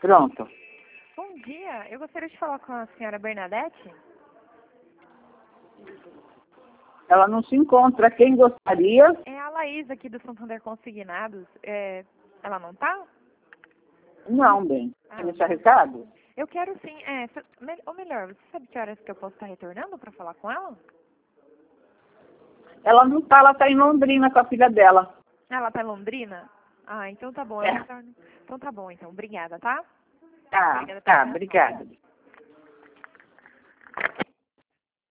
Pronto. Bom dia, eu gostaria de falar com a senhora Bernadette. Ela não se encontra. Quem gostaria? É a Laís aqui do Santander Consignados. Ela não tá? Não, bem. Quer deixar recado? Eu quero sim. Ou melhor, você sabe que horas que eu posso estar retornando para falar com ela? Ela não tá, ela tá em Londrina com a filha dela. Ela tá em Londrina? Ah, então tá bom. Eu retorno. Então tá bom, então. Obrigada, tá? Tá, Obrigada pela atenção. obrigada.